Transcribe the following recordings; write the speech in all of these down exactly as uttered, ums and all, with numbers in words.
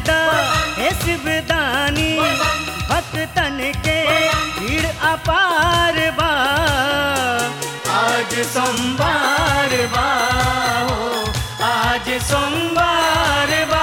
दा हे शिवदानी, भक्तन के भीड़ अपार बा। आज सोमवार बा हो, आज सोमवार बा।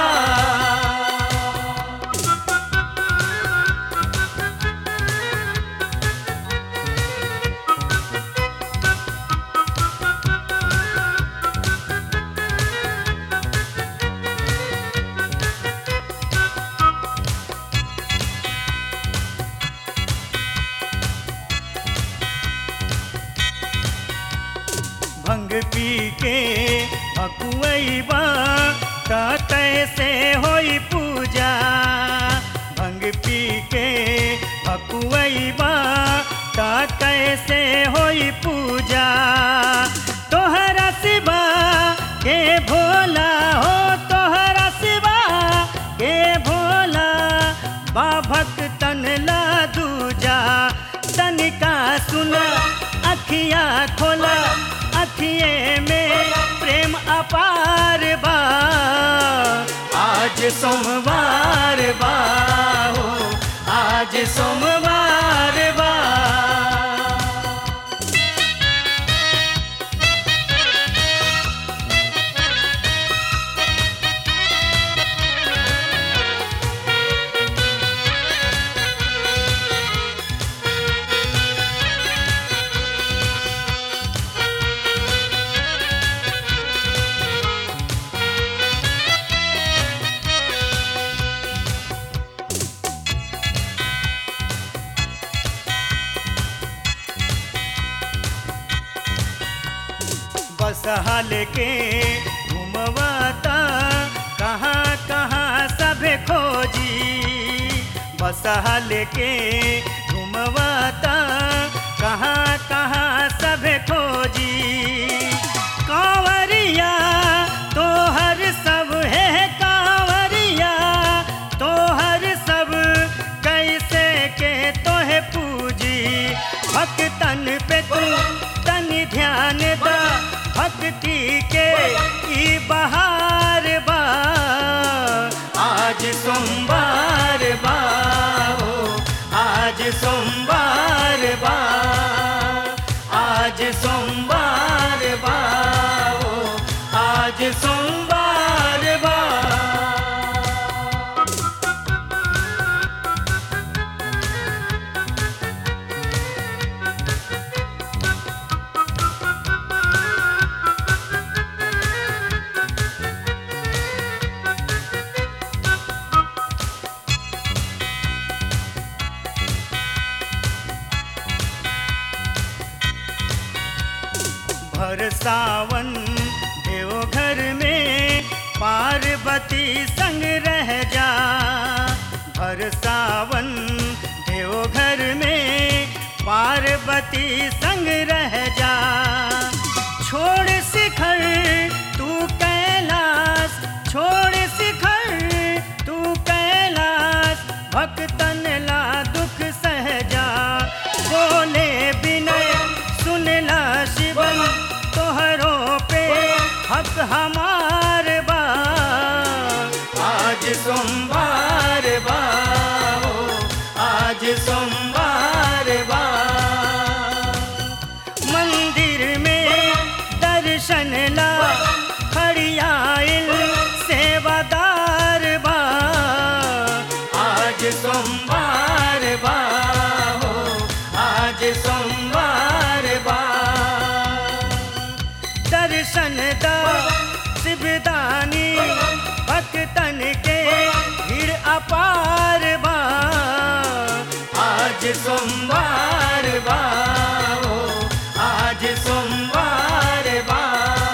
भंग पी के भकुआइबा तय से होई पूजा। भंग पी के भकुआइबा तय से होई पूजा। तोहरा सिवा के भोला हो, तोहरा सिवा के भोला, बा भक्तन ला दूजा। तनिका सुना अखिया खोला, अखिए में प्रेम अपार बा। आज सोमवार बा हो, आज सोमवार बा। बसहा लेके घुमवाता कहाँ कहाँ सभे खोजी। बसहा लेके घुमवाता कहाँ कहाँ सभे खोजी। कांवरिया तोहर सब है, कांवरिया तोहर सब कैसे के तोहे पूजी। भक्तन पे तू तनि ध्यान दा, भक्ति के ई बहार बा। आज सोमवार बा हो, आज सोमवार बा। आज सोमवार बा हो, आज सोमवार बा। भर सावन देवघर में पार्वती संग रह जा। भर सावन देवघर में पार्वती संग रह जा। छोड़ शिखर तू कैलाश, छोड़ शिखर तू कैलाश, भक्तन ला दुख सहजा। बोले विनय सुन ला शिवम, तोहरो पे हक हमार बा। आज सोमवार बा हो, आज सोमवार बा। मंदिर में दर्शन ला खड़ियाइल सेवादार बा। आज सोमवार बा हो, आज सोमवार बा। दर्शन दा शिवदानी, भक्तन के भीड़ अपार बा। आज सोमवार बा हो, आज सोमवार बा।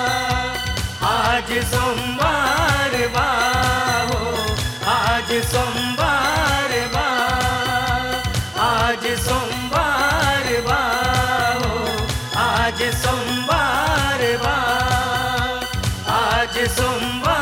आज सोमवार बा हो, आज सोमवार बा। आज सोमवार बा हो, आज सोमवार बा। आज सोमवार